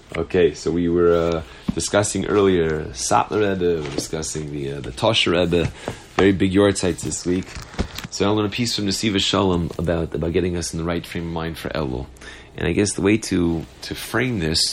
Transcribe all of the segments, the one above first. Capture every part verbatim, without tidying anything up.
Okay, so we were uh, discussing earlier Satmar Rebbe, we were discussing the uh, the Tosher Rebbe, very big yortzites this week. So I'll learn a piece from Nesiva Shalom about about getting us in the right frame of mind for Elul. And I guess the way to, to frame this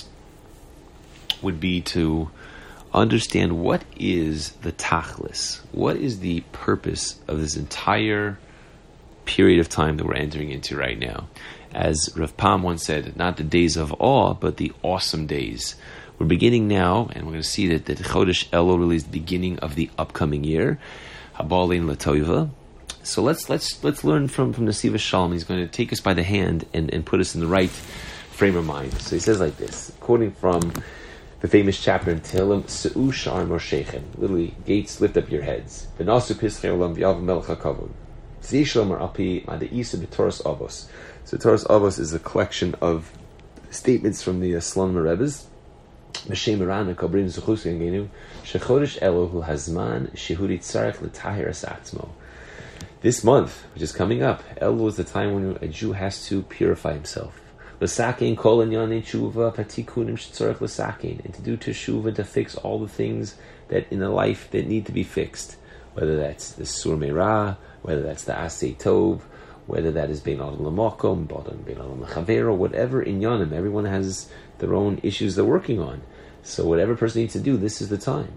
would be to understand what is the tachlis, what is the purpose of this entire period of time that we're entering into right now. As Rav Pam once said, not the days of awe, but the awesome days. We're beginning now, and we're going to see that the Chodesh Elul really is the beginning of the upcoming year. Habalin Latoiva. So let's let's let's learn from from Nesiva Shalom. He's going to take us by the hand and, and put us in the right frame of mind. So he says like this, quoting from the famous chapter in Tehillim, Se'u Sha'ar Moshechem. Literally, gates, lift up your heads. V'nasu Pischei Olam V'yav Melech HaKavod. Z'yishlom Api Ma'de'isa B'Toras Avos. So Toras Avos is a collection of statements from the Slonimer Rebbes. M'shem Iran Kabrim Zuchus Gengenu Shechodesh Elul Hazman Shehudi Tzarech L'Tahir Es Atzmo. This month, which is coming up, Elul is the time when a Jew has to purify himself. L'sakein kol inyanei tshuva patikunim shetzorech l'sakein, and to do teshuva, to fix all the things that in the life that need to be fixed, whether that's the sur meirah, whether that's the asay tov, whether that is bein adam l'makom, bein adam l'chavero, whatever inyanim. Everyone has their own issues they're working on. So whatever person needs to do, this is the time.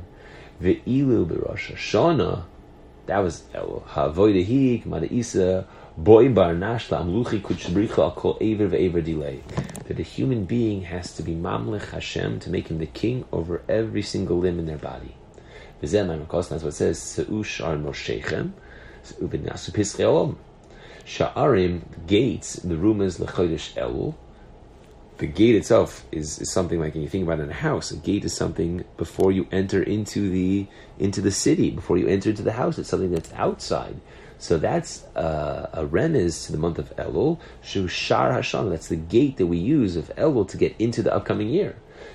Ve'ilu b'Rosh Hashanah, that was Elul. Ha'avodehi k'mada'isa boy bar nashla amluchi kutshabricha al kol aver ve'aver delay. That a human being has to be mamlech Hashem, to make him the king over every single limb in their body. V'zeh ma'amakos, that's what it says, Se'u sha'ar moshechem, Se'u v'nasu pischei olam. Sha'arim, gates, the room is l'chodesh Elul. The gate itself is, is something like, when you think about it in a house, a gate is something before you enter into the into the city, before you enter into the house. It's something that's outside. So that's uh, a remez to the month of Elul. Shu Shar Hashanah, that's the gate that we use of Elul to get into the upcoming year.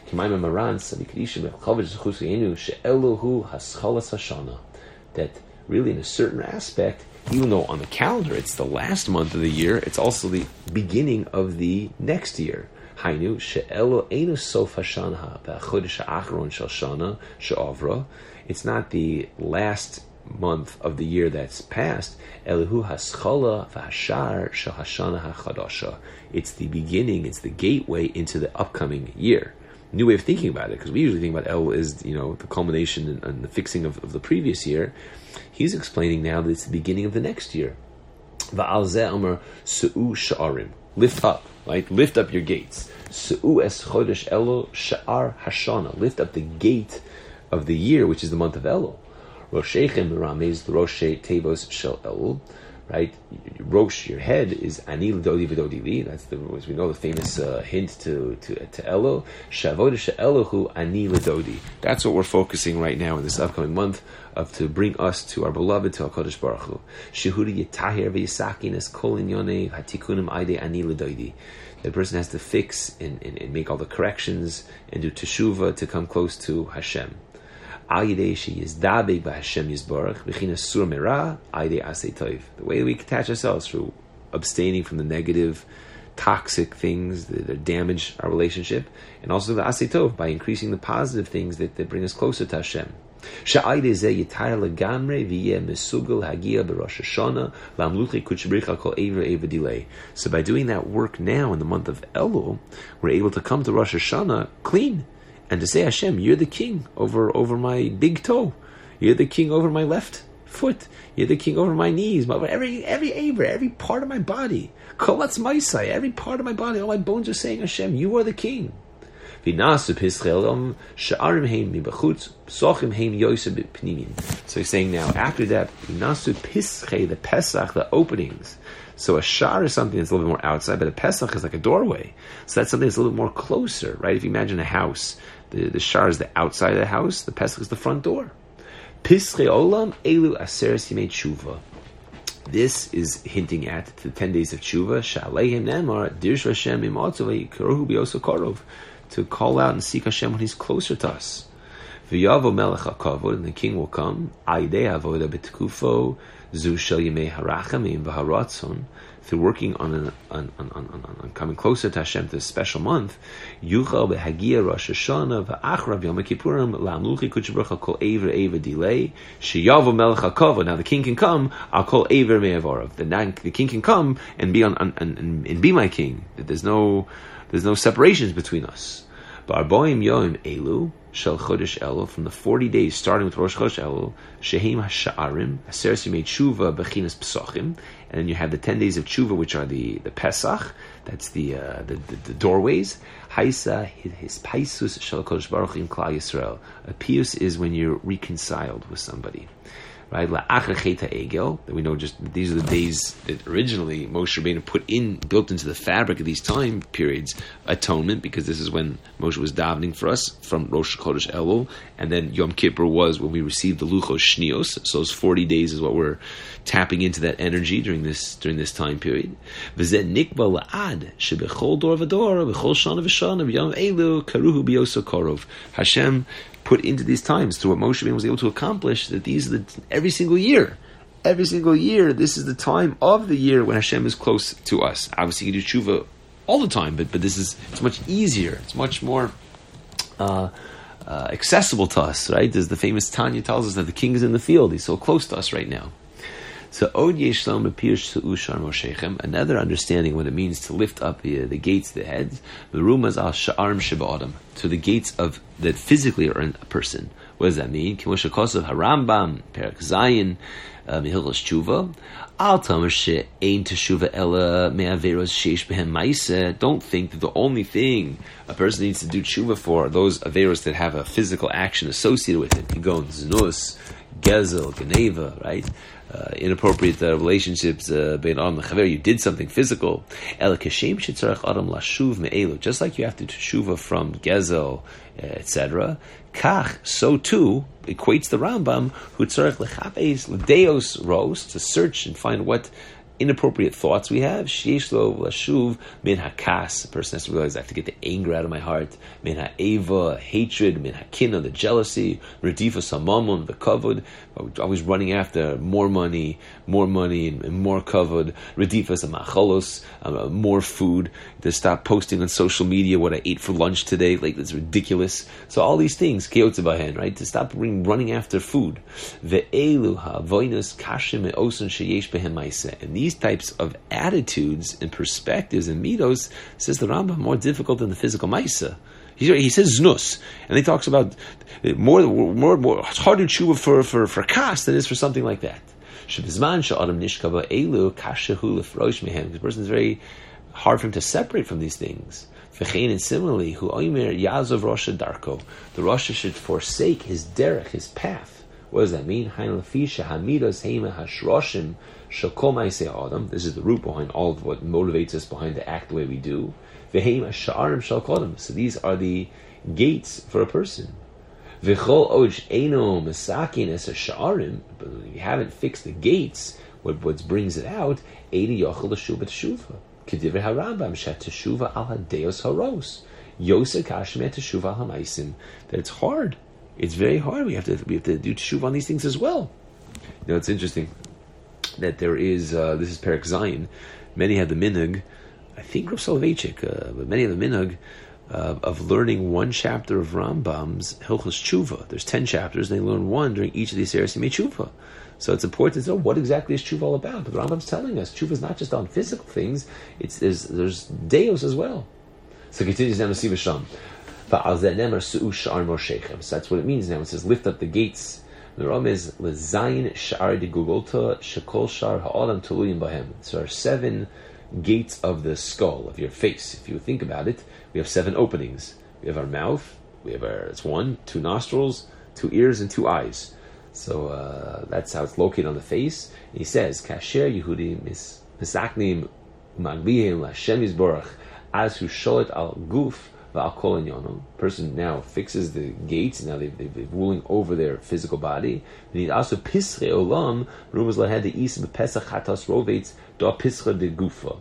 That really, in a certain aspect, even though on the calendar it's the last month of the year, it's also the beginning of the next year. Hainu she'elo einu sof hashana b'chodesh ha'achron shel shana she'avra. It's not the last month of the year that's passed. Elihu haschala v'hashar shel hashana hachadasha. It's the beginning. It's the gateway into the upcoming year. New way of thinking about it, because we usually think about El as, you know, the culmination and, and the fixing of, of the previous year. He's explaining now that it's the beginning of the next year. Va'al zeh amar su'u sha'arim. Lift up, right? Lift up your gates. Su'u es chodesh Elul sha'ar hashana. Lift up the gate of the year, which is the month of Elul. Roshechem ramez roshe tevos shel Elul. Right? Rosh, your head, is ani l'dodi v'dodi li. That's the, as we know, the famous uh, hint to to to Elul. Shavodesh Elohu ani l'dodi. That's what we're focusing right now in this upcoming month, of to bring us to our beloved, to HaKadosh Baruch Hu. Shehudi yitahir v'yisakin es kol inyonei hatikunim aide ani l'dodi. The person has to fix and, and, and make all the corrections and do teshuvah to come close to Hashem. The way we attach ourselves through abstaining from the negative, toxic things that, that damage our relationship, and also the asay tov, by increasing the positive things that, that bring us closer to Hashem. So by doing that work now in the month of Elul, we're able to come to Rosh Hashanah clean, and to say, Hashem, you're the king over, over my big toe. You're the king over my left foot. You're the king over my knees, over every every aver, every part of my body. Kolatz maisai, every part of my body, all my bones are saying, Hashem, you are the king. So he's saying now, after that, the Pesach, the openings. So a shar is something that's a little bit more outside, but a Pesach is like a doorway. So that's something that's a little bit more closer, right? If you imagine a house, the, the shar is the outside of the house, the Pesach is the front door. Pischei olam elu aseres yimei tshuva. This is hinting at the ten days of tshuva. Sha'aleihim nemar dirsh Hashem imatzu v'yikarohu b'yoso korov, to call out and seek Hashem when He's closer to us. V'yavo melech hakavod, and the king will come. Aidei avoda b'tkufo zu shel yimei harachamim v'haratzon, through working on, an, on, on, on, on, on coming closer to Hashem, to this special month, Yuchal behagia Rosh Hashanah v'achrav Yom Kippurim la'amluchi Kodesh Baruch Hu kol ever ever delay sheyavo melech hakavod. Now the king can come, I'll call ever me'avorav. The, the king can come and be on, on and, and be my king. There's no there's no separations between us. Ba'arboim yom elu shel chodesh elu, from the forty days starting with Rosh Chodesh Elu, shehim hasha'arim aseres yimei tshuva bechinas pesachim, and then you have the ten days of tshuva, which are the, the Pesach. That's the, uh, the, the the doorways. Haisa his paisus shel Kodesh Baruch Hu in Klal Yisrael. A pius is when you're reconciled with somebody. Right, la'achar cheta egel. That we know just these are the days that originally Moshe Rabbeinu put in, built into the fabric of these time periods, atonement, because this is when Moshe was davening for us from Rosh Chodesh Elul, and then Yom Kippur was when we received the Luchos Shnios. So those forty days is what we're tapping into that energy during this during this time period. V'zeh nikba la'ad shebechol dor v'dor v'chol shana v'shana v'yom elu karuhu biyoso korov. Hashem put into these times through what Moshe Rabbeinu was able to accomplish, that these are the, every single year, every single year, this is the time of the year when Hashem is close to us. Obviously, you do tshuva all the time, but but this is it's much easier, it's much more uh, uh, accessible to us, right? As the famous Tanya tells us that the king is in the field; he's so close to us right now. So Od Yeshlam appears to Ushar Moshechem, another understanding what it means to lift up the, the gates, the heads, the rumas al sha'arim sheba'adam, to the gates of that physically are in a person. What does that mean? Kimosha Kosav Harambam Perak Zayin Mehilchos Tshuva Al Tamer she'ein teshuva ela me'averos sheish behem ma'aseh. Don't think that the only thing a person needs to do tshuva for are those averos that have a physical action associated with it. Kigon znus, gezel, geneva, right? Uh, inappropriate uh, relationships uh, bein adam lechaver, you did something physical. Ela kashem shetzarech adam lashuv me'elu, just like you have to teshuva from gezel, uh, et cetera. Kach, so too equates the Rambam who tzarech lechapes l'deos ros, to search and find what inappropriate thoughts we have. Sheish lo lashuv min hakas. A person has to realize I have to get the anger out of my heart. Min ha'eva, hatred. Min ha'kina, the jealousy. Redifa samamon, the kavod. Always running after more money, more money, and, and more kavod. Redifa samacholos, uh, more food. To stop posting on social media what I ate for lunch today. Like, that's ridiculous. So all these things, kiyotzabahen, right? To stop running after food. Ve'elu ha'avoinus kashim me'osun sheyesh behem ma'aseh. And these These types of attitudes and perspectives and midos, says the Rambam, more difficult than the physical ma'isa. He, he says znus, and he talks about more, more, more. It's harder to tshuva for for for kas than it is for something like that. Because the person is very hard for him to separate from these things. And similarly, who oimer yazov rosha darko, the rosha should forsake his derech, his path. What does that mean? This is the root behind all of what motivates us behind to act the way we do. So these are the gates for a person. But if you haven't fixed the gates, what, what brings it out, that it's hard. It's very hard. We have to we have to do teshuva on these things as well. You know, it's interesting that there is uh, this is Perek Zayin. Many have the minhag, I think Rav Soloveitchik, uh, but many have the minhag uh, of learning one chapter of Rambam's Hilchos Tshuva. There's ten chapters, and they learn one during each of these series Yimei Tshuva. So it's important to know what exactly is Tshuva all about. But the Rambam's telling us Tshuva is not just on physical things; it's there's there's deos as well. So it continues down to Siva Sham. So that's what it means now. It says, lift up the gates. The Ram is lezayin sha'ar de gugolta shekol shar ha'olam tuluyim bahem. So there are seven gates of the skull, of your face. If you think about it, we have seven openings. We have our mouth. We have our, it's one, two nostrils, two ears, and two eyes. So uh, that's how it's located on the face. And he says, kasher Yehudi misaknim maglihim l'Hashem yisborach as hu sholet al guf. Person now fixes the gates. Now they've, they've been ruling over their physical body. They need also pisre olam. Rumors had the east of pesach chatas rovates do pisre de gufa.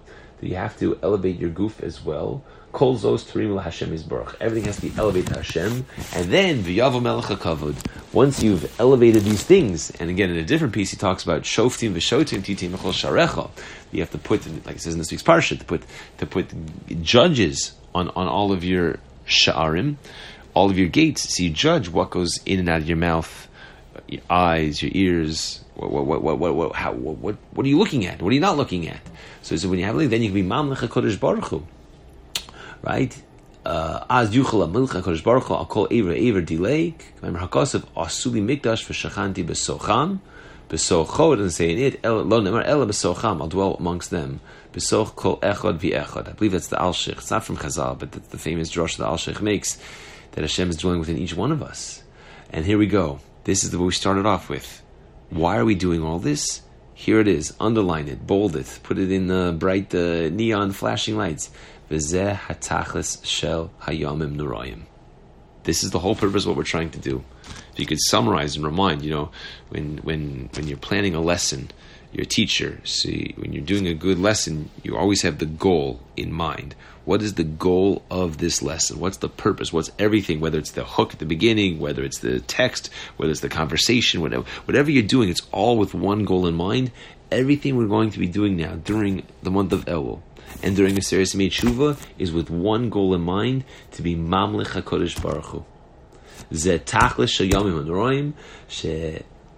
that you have to elevate your goof as well. Kol zos terim Hashem Yisborach. Everything has to be elevated to Hashem, and then v'yavo melech hakavod. Once you've elevated these things, and again in a different piece he talks about shoftim v'shotim titim v'chol sharecha. You have to put, like it says in this week's parsha, to put to put judges on, on all of your sha'arim, all of your gates, so you judge what goes in and out of your mouth, your eyes, your ears. What what what what what what, how, what, what, what are you looking at? What are you not looking at? So, so when you have it, then you can be mamlech HaKadosh Baruch Hu. Right? As yuchal milcha kodesh baruch Hu, I'll call ever ever delay. Remember hakasav asuli mikdash v'shachanti besocham. Besocho, it doesn't say in it. Lo nemar ela besocham. I'll dwell amongst them. Besoch kol echad v'echad. I believe that's the Alshich. It's not from Chazal, but that's the famous drush the Alshich makes, that Hashem is dwelling within each one of us. And here we go. This is what we started off with. Why are we doing all this? Here it is. Underline it. Bold it. Put it in the bright uh, neon flashing lights. V'zeh hatachlis shel hayamim nurayim. This is the whole purpose of what we're trying to do. If you could summarize and remind, you know, when when when you're planning a lesson, you're a teacher, see, when you're doing a good lesson, you always have the goal in mind. What is the goal of this lesson? What's the purpose? What's everything? Whether it's the hook at the beginning, whether it's the text, whether it's the conversation, whatever, whatever you're doing, it's all with one goal in mind. Everything we're going to be doing now during the month of Elul and during a series of Tshuva is with one goal in mind, to be Mamlech HaKodesh Baruch Hu. Zeh tachlis shel yamim hanoraim she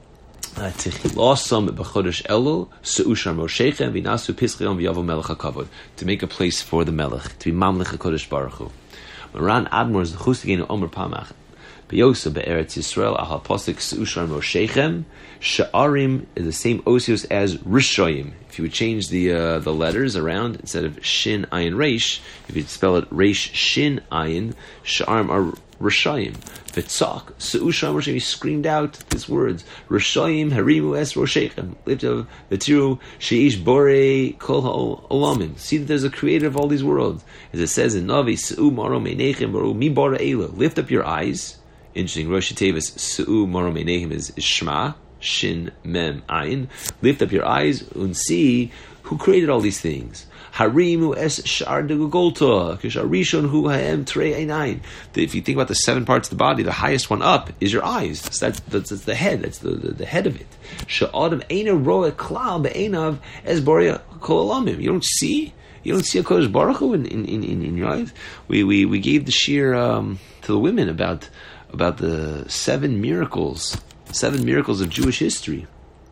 tichilosam b'chodesh Elul seushar moshechem v'nasu pischiyam v'yavo melech hakavod, to make a place for the melech, to be Mamlech HaKodesh Baruch Hu. Moran Admor is the chustigenu omer pamach Beyosa be'eretz Yisrael ahal posik seushar moshechem. Sha'arim is the same osios as Rishoyim. If you would change the uh, the letters around, instead of Shin Ayin Reish, if you'd spell it Reish Shin Ayin, Sha'arim are Rishoyim. V'tzak Seushar Roshechem. He screamed out these words: Rishoyim Harimu Es Roshechem. Lift up V'tiru Sheish Borei Kol Ha'olamim. See that there's a creator of all these worlds, as it says in Navi Seu Maro Meinechem Baru Mi Bara Ela. Lift up your eyes. Interesting. Rosh Tevis Seu Maro Meinechem is, is Shema. Shin Mem Ayin. Lift up your eyes and see who created all these things. Harimu es shar de gugolta kisharishon hu haem trei einayin. If you think about the seven parts of the body, the highest one up is your eyes. That's, that's, that's, that's the head. That's the, the, the head of it. Sha'adam eina roe klal be'einav es boria kol alamim. You don't see. You don't see a Kodesh Baruch Hu in, in, in, in your eyes. We we we gave the shir um, to the women about about the seven miracles. Seven miracles of Jewish history,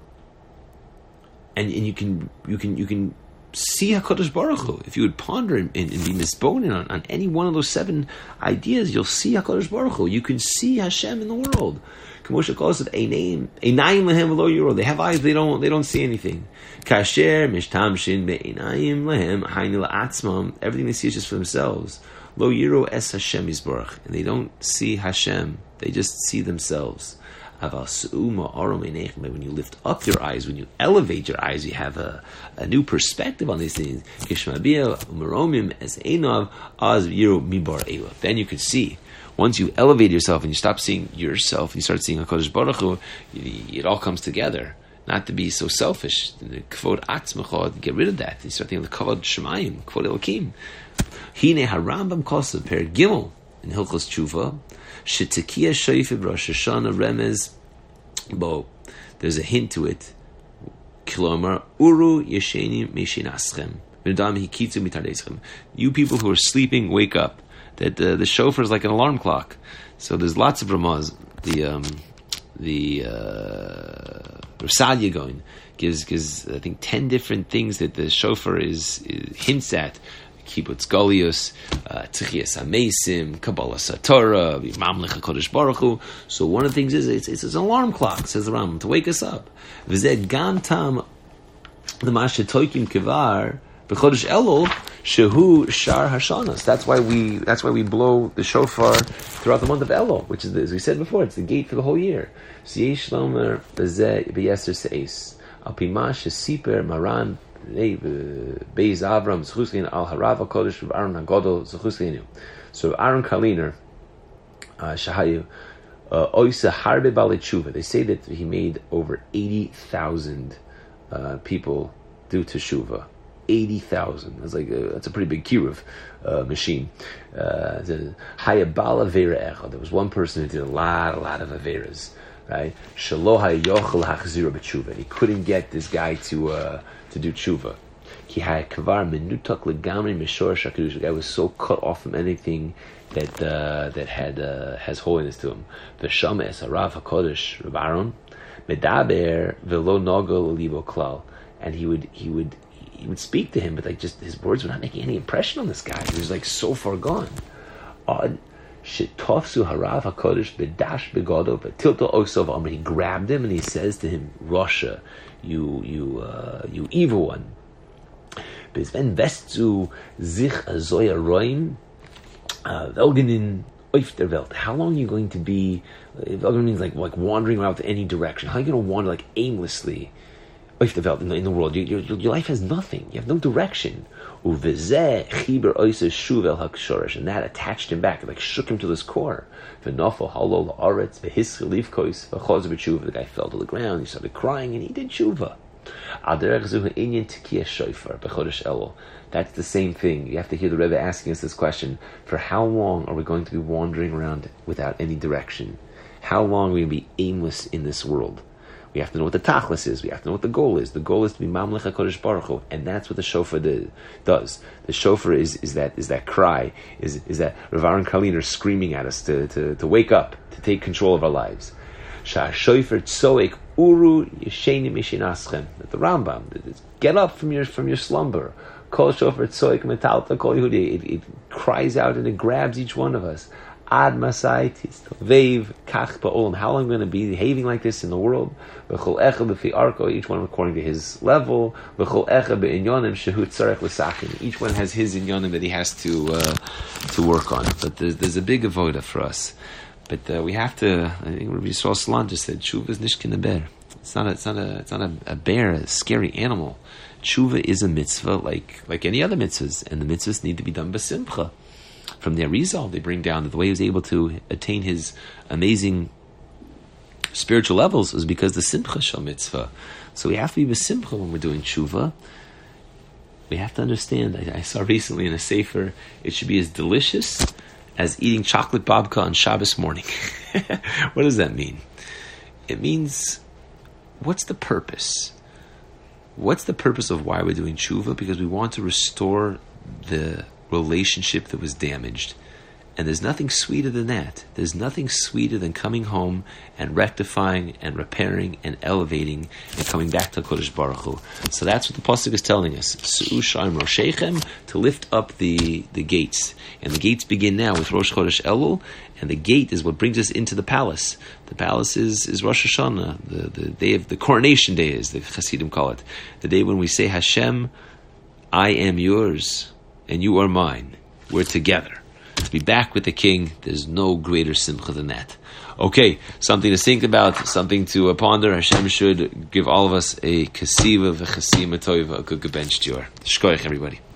and and you can you can you can see HaKadosh Baruch Hu. If you would ponder and, and, and be misbonen on, on any one of those seven ideas, you'll see HaKadosh Baruch Hu. You can see Hashem in the world. Kamosha calls it a name, a name lehem v'lo yiro. They have eyes, they don't they don't see anything. Kasher mishtamshin be'einayim lehem hayni la'atzmam. Everything they see is just for themselves. Lo yiro es Hashem yisborach, and they don't see Hashem. They just see themselves. When you lift up your eyes, when you elevate your eyes, you have a, a new perspective on these things. Then you could see. Once you elevate yourself and you stop seeing yourself and you start seeing HaKadosh Baruch Hu, it all comes together. Not to be so selfish. Kvod atzmecha, get rid of that. You start thinking of the Kvod Shemayim, Kvod Elokim. Hine harambam kosav per gimel in Hilchos Tshuva. Shetikia Shoifib Rosh Hashanah Remez Bo. There's a hint to it. Kilomar Uru Yesheni Meshinaschem. V'nadam Hikitzu Mitardeschem. You people who are sleeping, wake up. That uh, the shofar is like an alarm clock. So there's lots of ramaz. The um, the uh, Rasadia going gives gives I think ten different things that the shofar is, is hints at. Kibbutz Golius, Tchias Hamesim, Kabbalah Satorah, Mamlech HaKodesh Baruch Hu. So one of the things is it's, it's an alarm clock, says the Rambam, to wake us up. V'zeh gam tam the Mashetoikim Kivar b'Chodesh Elul shehu shar hashanas. That's why we that's why we blow the shofar throughout the month of Elul, which is the, as we said before, it's the gate for the whole year. Siyesh Lomer v'zeh b'Yeser Seis al Pimash Siper Maran. Beis Avram Zechuslein Al Harav Kodesh of Aaron Hagodol Zechusleinu. So Aaron Kaliner Shahayu Oisa Harbe Bali Tshuva. They say that he made over eighty thousand uh, people do teshuva. eighty thousand. That's like a, that's a pretty big kiruv uh, machine. Uh, Hayabal Avera Echad. There was one person who did a lot, a lot of Averas, right? Shelo hayochel hachzira b'tshuva. He couldn't get this guy to uh, to do tshuva. Ki hayakavar menutak legamri mishor shakadush. The guy was so cut off from anything that uh, that had uh, has holiness to him. V'shama es harav hakodesh Rav Aaron medaber velo nogol libo klal. And he would he would he would speak to him, but like just his words were not making any impression on this guy. He was like so far gone. Odd shitofsu harav hakodesh bedash begodo tilto osov amr. He grabbed him and he says to him, Rasha, you you uh, you evil one. Bezven vestu zich azoya roim velgenin oif der welt. How long are you going to be? Velgenin means like like wandering around with any direction. How are you going to wander like aimlessly? In the, in the world, your, your, your life has nothing. You have no direction. And that attached him back, like shook him to his core. The guy fell to the ground. He started crying, and he did tshuva. That's the same thing. You have to hear the Rebbe asking us this question: for how long are we going to be wandering around without any direction? How long are we going to be aimless in this world? We have to know what the tachlis is. We have to know what the goal is. The goal is to be mamlech HaKadosh Baruch Hu, and that's what the shofar do, does. The shofar is, is that is that cry, is is that Rav Aaron Kalin are screaming at us to, to, to wake up, to take control of our lives. Shah shofar tzoek uru yesheni mishinaschem. The Rambam, get up from your from your slumber. Kol shofar tzoek metalta kol Yehudi. It cries out and it grabs each one of us. Ad masai vev kach ba'olam. How long am I going to be behaving like this in the world? V'chol echa b'fi arko. Each one according to his level. V'chol echa be'inyonim shehu tzarech l'sakim. Each one has his inyonim that he has to uh, to work on. But there's, there's a big avoda for us. But uh, we have to. I think Rabbi Yisrael Salan just said, "Tshuva is nishkin a bear. It's not a. It's not a. It's not a, a bear, a scary animal. Tshuva is a mitzvah like like any other mitzvahs, and the mitzvahs need to be done b'simcha." From the Arizal, they bring down that the way he was able to attain his amazing spiritual levels was because the Simcha Shal Mitzvah. So we have to be b'simcha when we're doing tshuva. We have to understand, I, I saw recently in a sefer, it should be as delicious as eating chocolate babka on Shabbos morning. What does that mean? It means, what's the purpose? What's the purpose of why we're doing tshuva? Because we want to restore the relationship that was damaged. And there's nothing sweeter than that. There's nothing sweeter than coming home and rectifying and repairing and elevating and coming back to Kodesh Baruch Hu. So that's what the pasuk is telling us. Su'u sha'im roshechem, to lift up the, the gates. And the gates begin now with Rosh Chodesh Elul, and the gate is what brings us into the palace. The palace is, is Rosh Hashanah, the, the day of the coronation day, as the Hasidim call it. The day when we say, Hashem, I am yours, and you are mine. We're together. To be back with the king, there's no greater simcha than that. Okay, something to think about, something to uh, ponder. Hashem should give all of us a kasiva v'chasima toiva, a good bench to your. Shkoyach, everybody.